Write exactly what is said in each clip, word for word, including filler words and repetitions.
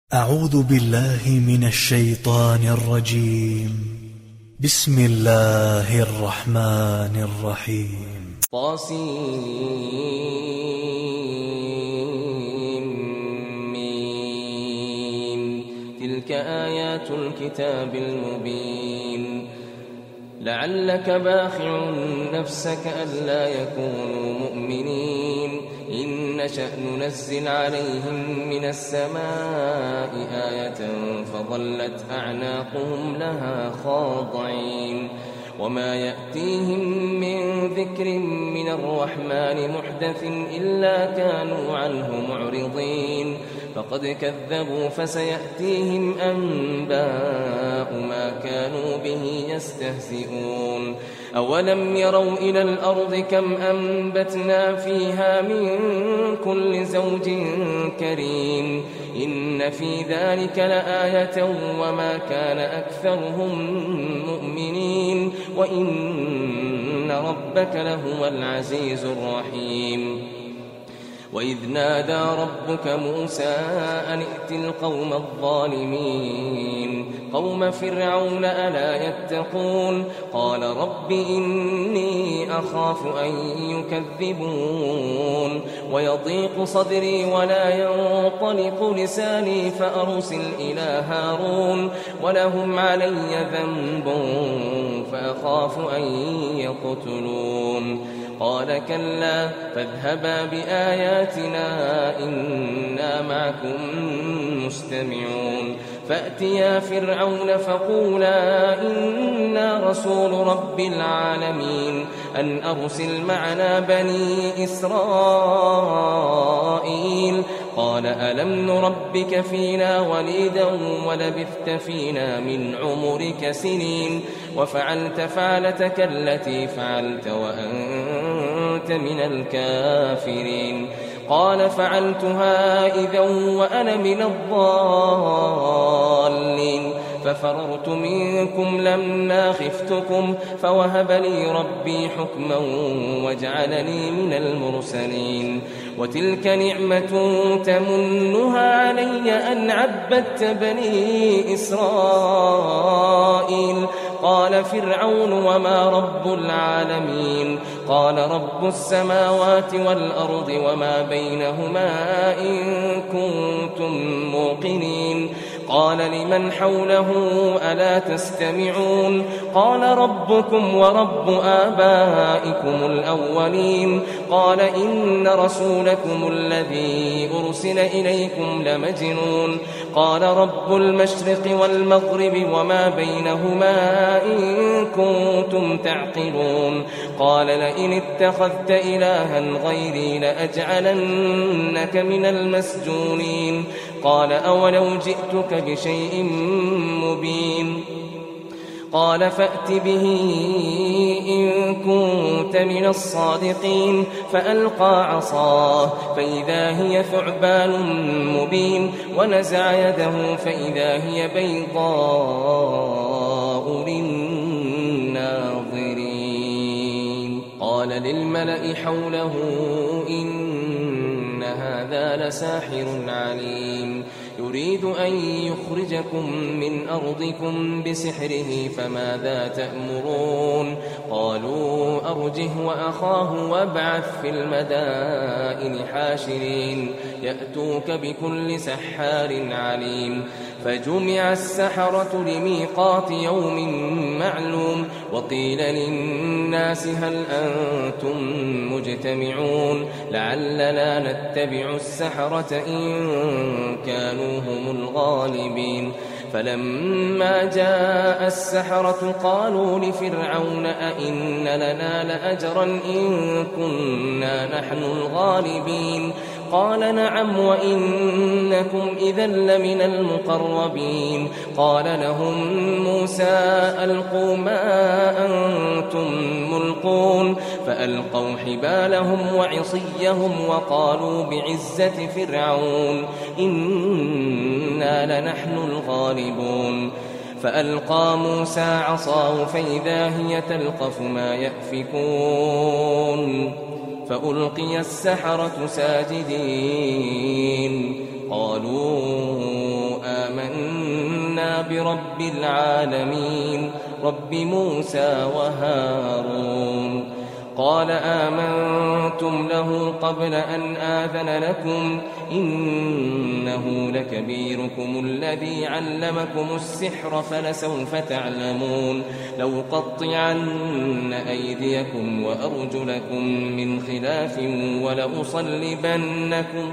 أعوذ بالله من الشيطان الرجيم. بسم الله الرحمن الرحيم. طاسيم. تلك آيات الكتاب المبين. لعلك باخع نفسك ألا يكونوا مؤمنين إن نشأ ننزل عليهم من السماء آية فظلت أعناقهم لها خاضعين وما يأتيهم من ذكر من الرحمن محدث إلا كانوا عنه معرضين فقد كذبوا فسيأتيهم أنباء ما كانوا به يستهزئون أولم يروا إلى الأرض كم أنبتنا فيها من كل زوج كريم إن في ذلك لآية وما كان أكثرهم مؤمنين وإن ربك لهو العزيز الرحيم وإذ نادى ربك موسى أن ائت القوم الظالمين قوم فرعون ألا يتقون قال رب إني أخاف أن يكذبون ويضيق صدري ولا ينطلق لساني فأرسل إلى هارون ولهم علي ذنب فأخاف أن يقتلون قال كلا فاذهبا بآياتنا إنا معكم مستمعون فأتيا فرعون فقولا إنا رسول رب العالمين أن أرسل معنا بني إسرائيل قال ألم نربك فينا وليدا ولبثت فينا من عمرك سنين وفعلت فعلتك التي فعلت وأنت من الكافرين قال فعلتها إذا وأنا من الضالين ففررت منكم لما خفتكم فوهب لي ربي حكما وجعلني من المرسلين وتلك نعمة تمنها علي أن عبدت بني إسرائيل قال فرعون وما رب العالمين قال رب السماوات والأرض وما بينهما إن كنتم موقنين قال لمن حوله ألا تستمعون قال ربكم ورب آبائكم الأولين قال إن رسولكم الذي أرسل إليكم لمجنون قال رب المشرق والمغرب وما بينهما إن كنتم تعقلون قال لئن اتخذت إلها غيري لأجعلنك من المسجونين قال أولو جئتك بشيء مبين قال فأت به إن كنت من الصادقين فألقى عصاه فإذا هي ثعبان مبين ونزع يده فإذا هي بيضاء للناظرين قال للملأ حوله إن هذا لساحر عليم يريد أن يخرجكم من أرضكم بسحره فماذا تأمرون قالوا أرجه وأخاه وابعث في المدائن حاشرين يأتوك بكل سحار عليم فجمع السحرة لميقات يوم معلوم وقيل للناس هل أنتم مجتمعون لعلنا نتبع السحرة إن كانوا هم الغالبين فلما جاء السحرة قالوا لفرعون أئن لنا لأجرا إن كنا نحن الغالبين قال نعم وإنكم إذا لمن المقربين قال لهم موسى ألقوا ما أنتم ملقون فألقوا حبالهم وعصيهم وقالوا بعزة فرعون إنا لنحن الغالبون فألقى موسى عصاه فإذا هي تلقف ما يأفكون فألقي السحرة ساجدين قالوا برب العالمين رب موسى وهارون. قال آمنتم له قبل أن آذن لكم إنه لكبيركم الذي علمكم السحر فلسوف تعلمون لأقطعن أيديكم وأرجلكم من خلاف ولأصلبنكم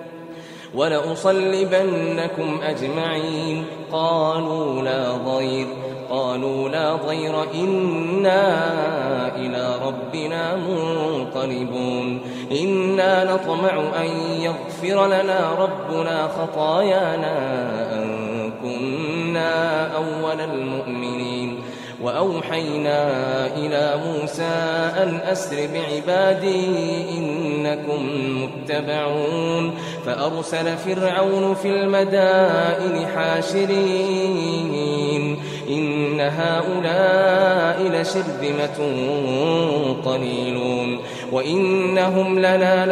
ولأصلبنكم أجمعين. قالوا لا ضير قالوا لا ضير إنا إلى ربنا منقلبون. إنا نطمع أن يغفر لنا ربنا خطايانا أن كنا أول المؤمنين. وأوحينا إلى موسى أن أسر بعبادي إنكم متبعون. فأرسل فرعون في المدائن حاشرين إن هؤلاء لشرذمة قليلون وإنهم لنا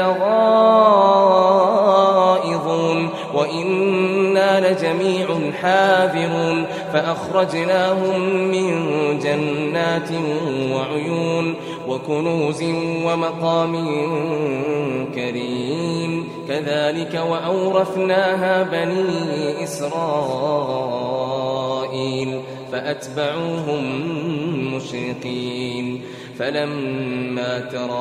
لغائظون وإنا لجميع حاذرون. فأخرجناهم من جنات وعيون وكنوز ومقام كريم. كذلك وأورثناها بني إسرائيل فأتبعوهم مشرقين. فلما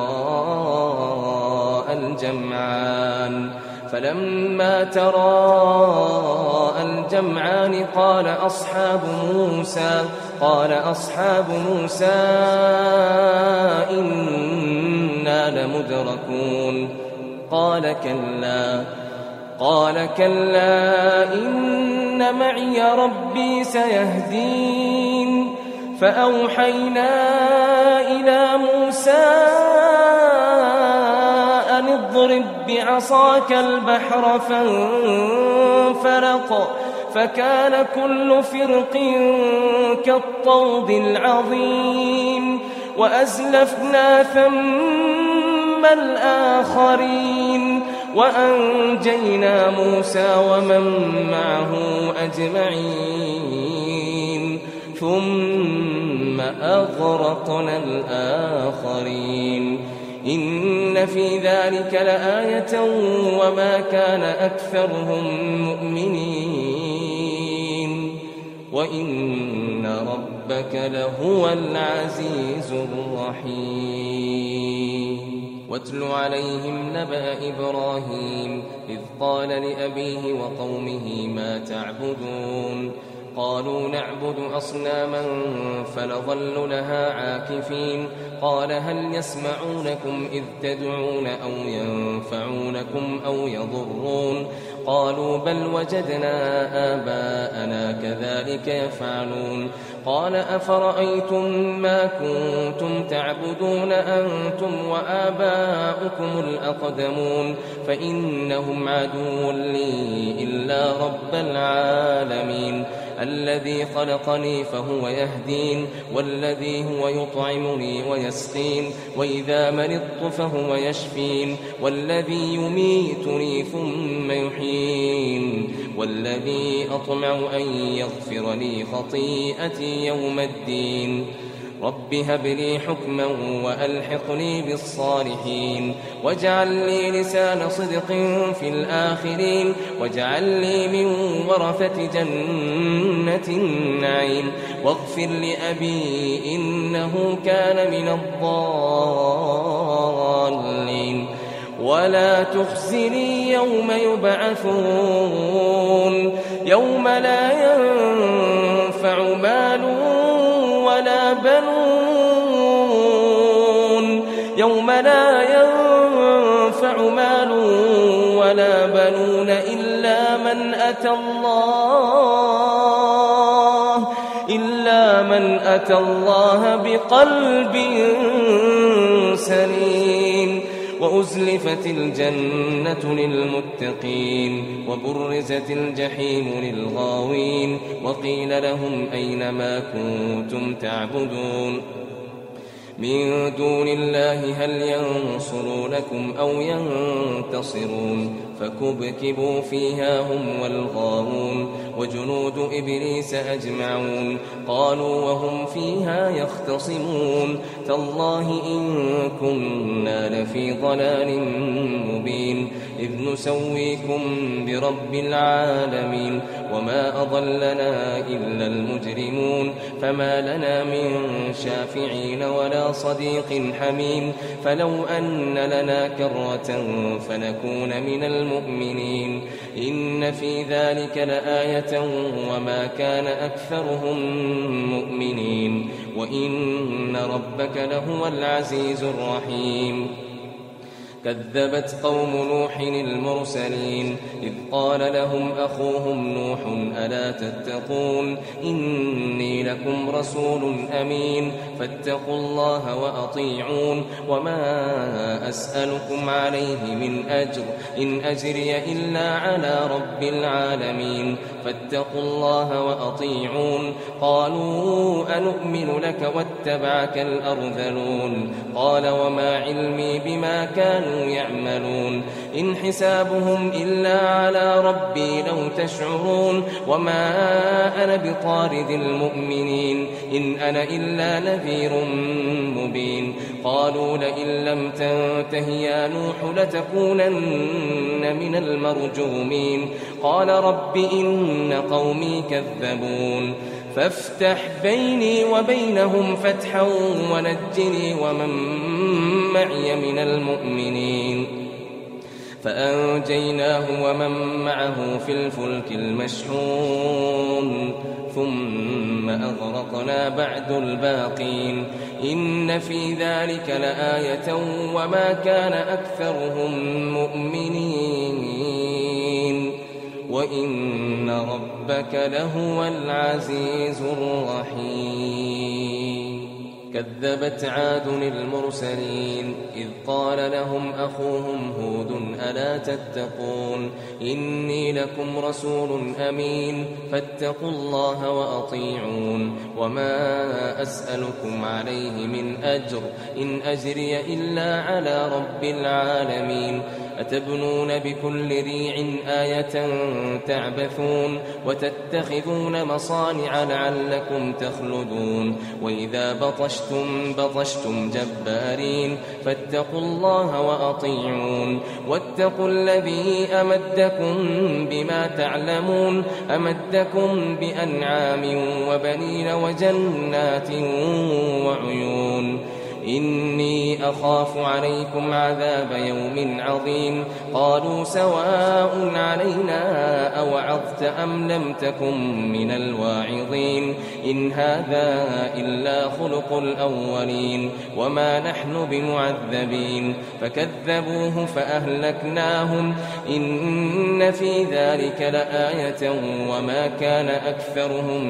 تراءى الجمعان فلما تراءى الجمعان قال أصحاب موسى قال أصحاب موسى إنا لمدركون. قال كلا قال كلا إن معي ربي سيهدين. فأوحينا إلى موسى أن اضرب بعصاك البحر فانفلق فكان كل فرق كالطود العظيم. وأزلفنا ثم الآخرين وأنجينا موسى ومن معه أجمعين ثم أغرقنا الآخرين. إن في ذلك لآية وما كان أكثرهم مؤمنين وإن ربك لهو العزيز الرحيم. واتل عليهم نبأ إبراهيم إذ قال لأبيه وقومه ما تعبدون قالوا نعبد أصناما فنظل لها عاكفين. قال هل يسمعونكم إذ تدعون أو ينفعونكم أو يضرون قالوا بل وجدنا آباءنا كذلك يفعلون. قال أفرأيتم ما كنتم تعبدون أنتم وآباؤكم الأقدمون فإنهم عدو لي إلا رب العالمين الذي خلقني فهو يهدين والذي هو يطعمني ويسقين وإذا مرضت فهو يشفين والذي يميتني ثم يحيين والذي أطمع أن يغفر لي خطيئتي يوم الدين. رب هب لي حكما وألحقني بالصالحين واجعل لي لسان صدق في الآخرين واجعل لي من ورثة جنة النعيم واغفر لأبي إنه كان من الضالين ولا تخزني يوم يبعثون يوم لا ينفع مال ولا بنون يوم لا ينفع مال ولا بنون إلا من أتى الله إلا من أتى الله بقلب سليم. وأزلفت الجنة للمتقين وبرزت الجحيم للغاوين وقيل لهم أين ما كنتم تعبدون من دون الله هل ينصرونكم أو ينتصرون فكبكبوا فيها هم والغاوون وجنود إبليس أجمعون قالوا وهم فيها يختصمون تالله إن كنا لفي ضلال مبين إذ نسويكم برب العالمين وما أضلنا إلا المجرمون فما لنا من شافعين ولا صديق حميم فلو أن لنا كرة فنكون من المؤمنين إن في ذلك لآية وما كان أكثرهم مؤمنين وإن ربك لهو العزيز الرحيم كذبت قوم نوح المرسلين إذ قال لهم أخوهم نوح ألا تتقون إني لكم رسول أمين فاتقوا الله وأطيعون وما أسألكم عليه من أجر إن أجري إلا على رب العالمين فاتقوا الله وأطيعون قالوا أنؤمن لك واتبعك الأرذلون قال وما علمي بما كانوا يعملون إن حسابهم إلا على ربي لو تشعرون وما أنا بطارد المؤمنين إن أنا إلا نذير مبين قالوا لئن لم تنته يا نوح لتكونن من المرجومين قال رب إن قومي كذبون فافتح بيني وبينهم فتحا ونجني ومن معي من المؤمنين فأنجيناه ومن معه في الفلك المشحون ثم أغرقنا بعد الباقين إن في ذلك لآية وما كان أكثرهم مؤمنين وإن ربك لهو العزيز الرحيم كذبت عاد المرسلين إذ قال لهم أخوهم هود ألا تتقون إني لكم رسول أمين فاتقوا الله وأطيعون وما أسألكم عليه من أجر إن أجري إلا على رب العالمين أتبنون بكل ريع آية تعبثون وتتخذون مصانع لعلكم تخلدون وإذا بطشتم بطشتم جبارين فاتقوا الله وأطيعون واتقوا الذي أمدكم بما تعلمون أمدكم بأنعام وبنين وجنات وعيون إني أخاف عليكم عذاب يوم عظيم قالوا سواء علينا أوعظت أم لم تكن من الواعظين إن هذا إلا خلق الأولين وما نحن بمعذبين فكذبوه فأهلكناهم إن في ذلك لآية وما كان أكثرهم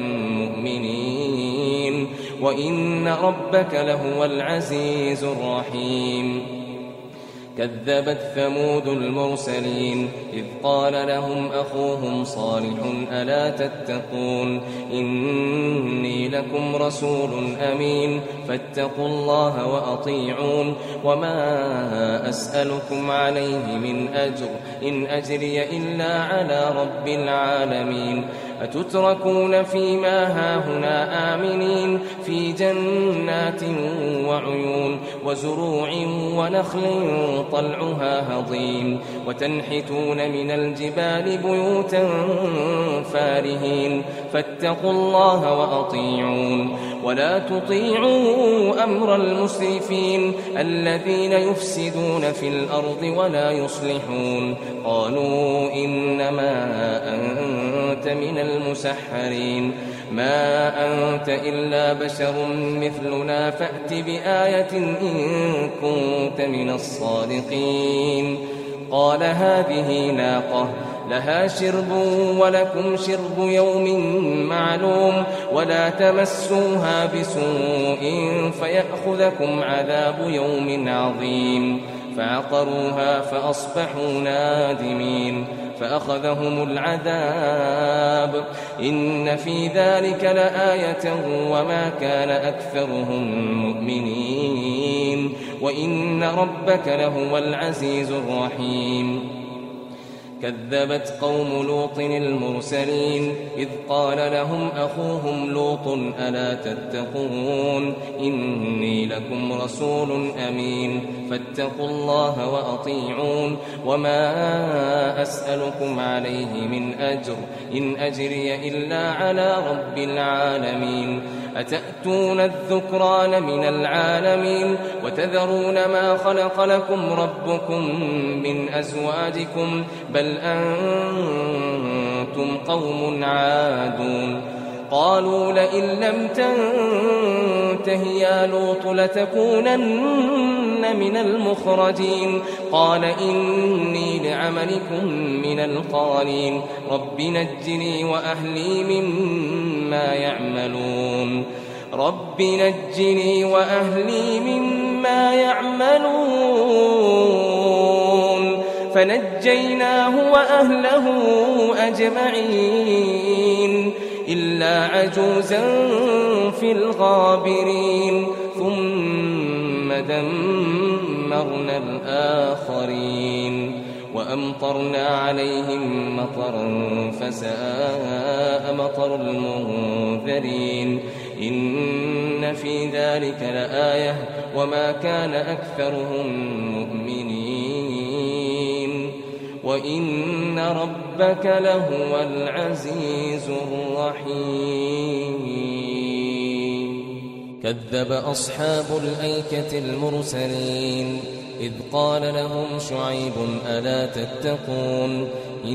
مؤمنين وإن ربك لهو العزيز الرحيم كذبت ثمود المرسلين إذ قال لهم أخوهم صالح ألا تتقون إني لكم رسول أمين فاتقوا الله وأطيعون وما أسألكم عليه من أجر إن أجري إلا على رب العالمين أتتركون فيما هاهنا آمنين في جنات وعيون وزروع ونخل طلعها هضيم وتنحتون من الجبال بيوتا فارهين فاتقوا الله وأطيعون ولا تطيعوا أمر المسرفين الذين يفسدون في الأرض ولا يصلحون قالوا إنما أنت من المسحرين ما أنت إلا بشر مثلنا فأت بآية إن كنت من الصادقين قال هذه ناقة لها شرب ولكم شرب يوم معلوم ولا تمسوها بسوء فيأخذكم عذاب يوم عظيم فعقروها فأصبحوا نادمين فأخذهم العذاب إن في ذلك لآية وما كان أكثرهم مؤمنين وإن ربك لهو العزيز الرحيم كذبت قوم لوط المرسلين إذ قال لهم أخوهم لوط ألا تتقون إني لكم رسول أمين فاتقوا الله وأطيعون وما أسألكم عليه من أجر إن أجري إلا على رب العالمين أتأتون الذكران من العالمين وتذرون ما خلق لكم ربكم من أزواجكم بل أنتم قوم عادون قالوا لئن لم تنته يا لوط لتكونن من المخرجين قال إني لعملكم من القالين رب نجني وأهلي مما يعملون رب نجني وأهلي مما يعملون فنجيناه وأهله أجمعين إلا عجوزا في الغابرين ثم دمرنا الآخرين وأمطرنا عليهم مطرا فساء مطر المنذرين إن في ذلك لآية وما كان أكثرهم مؤمنين وإن ربك لهو العزيز الرحيم كذب أصحاب الأيكة المرسلين إذ قال لهم شعيب ألا تتقون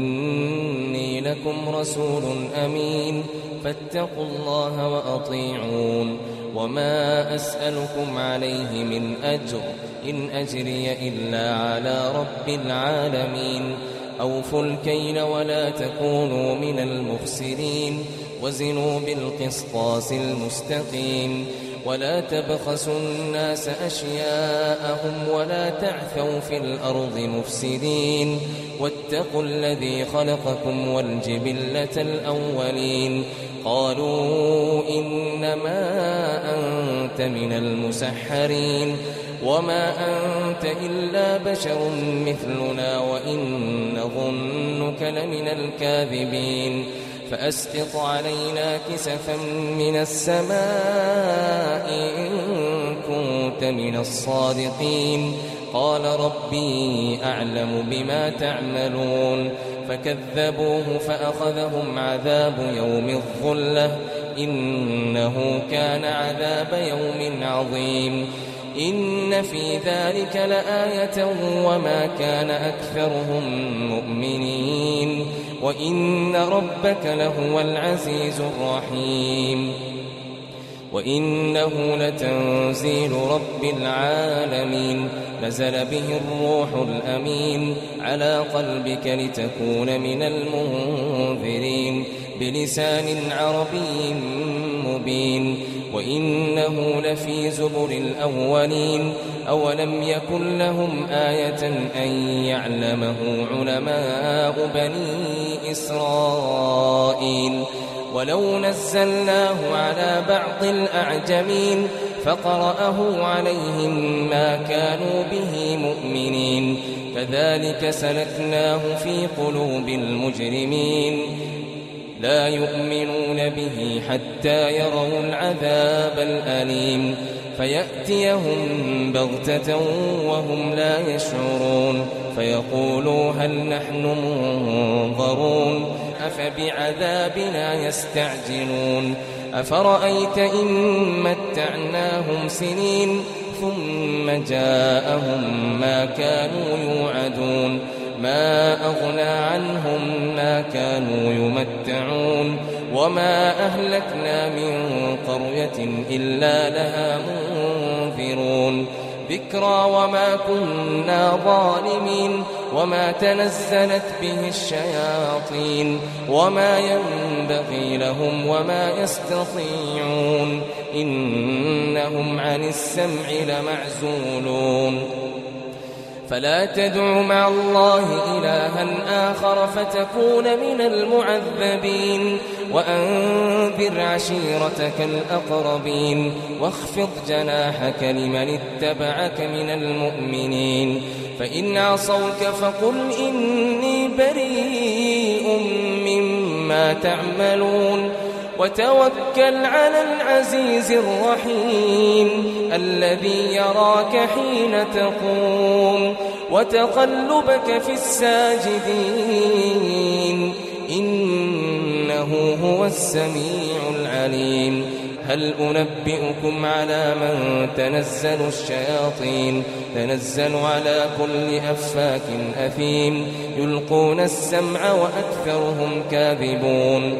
إني لكم رسول أمين فاتقوا الله وأطيعون وما أسألكم عليه من أجر إن أجري إلا على رب العالمين أوفوا الكيل ولا تكونوا من المخسرين وزنوا بالقسطاس المستقيم ولا تبخسوا الناس أشياءهم ولا تعثوا في الأرض مفسدين واتقوا الذي خلقكم والجبلة الأولين قالوا إنما أنت من المسحرين وما أنت إلا بشر مثلنا وإن نظنك لمن الكاذبين فأسقط علينا كسفا من السماء إن كنت من الصادقين قال ربي أعلم بما تعملون فكذبوه فأخذهم عذاب يوم الظلة إنه كان عذاب يوم عظيم إن في ذلك لآية وما كان أكثرهم مؤمنين وإن ربك لهو العزيز الرحيم وإنه لتنزيل رب العالمين نزل به الروح الأمين على قلبك لتكون من المنذرين بلسان عربي مبين وإنه لفي زبر الأولين أولم يكن لهم آية أن يعلمه علماء بني إسرائيل ولو نزلناه على بعض الأعجمين فقرأه عليهم ما كانوا به مؤمنين كذلك سلكناه في قلوب المجرمين لا يؤمنون به حتى يروا العذاب الأليم فيأتيهم بغتة وهم لا يشعرون فيقولوا هل نحن منظرون أفبعذابنا يستعجلون أفرأيت إن متعناهم سنين ثم جاءهم ما كانوا يوعدون ما أغنى عنهم ما كانوا يمتعون وما أهلكنا من قرية إلا لها منذرون ذكرى وما كنا ظالمين وما تنزلت به الشياطين وما ينبغي لهم وما يستطيعون إنهم عن السمع لمعزولون فلا تدع مع الله إلها آخر فتكون من المعذبين وأنذر عشيرتك الأقربين واخفض جناحك لمن اتبعك من المؤمنين فإن عصوك فقل إني بريء مما تعملون وتوكل على العزيز الرحيم الذي يراك حين تقوم وتقلبك في الساجدين إنه هو السميع العليم هل أنبئكم على من تنزل الشياطين تنزل على كل أفاك أثيم يلقون السمع وأكثرهم كاذبون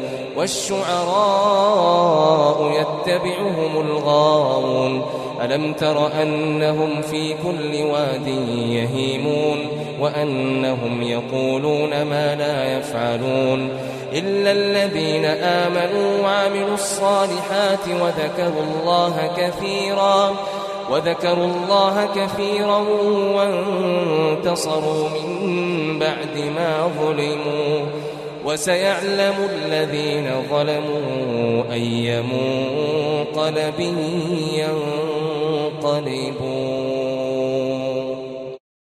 والشعراء يتبعهم الغاوون ألم تر أنهم في كل واد يهيمون وأنهم يقولون ما لا يفعلون إلا الذين آمنوا وعملوا الصالحات وذكروا الله كثيرا وذكروا الله كثيرا وانتصروا من بعد ما ظلموا وسيعلم الذين ظلموا أي منقلب ينقلبون.